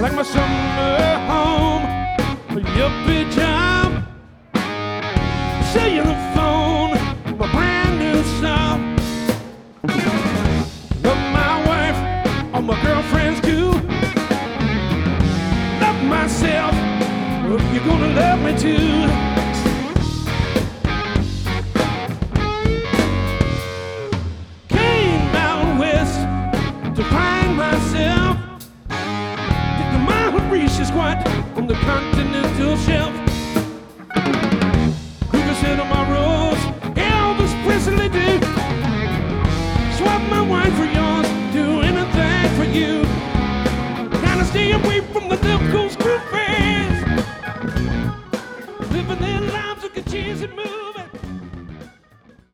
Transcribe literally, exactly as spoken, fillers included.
like my summer home, a yuppie job, cellular phone, my brand new song. Love my wife, all my girlfriends do. Love myself, you're gonna love me too.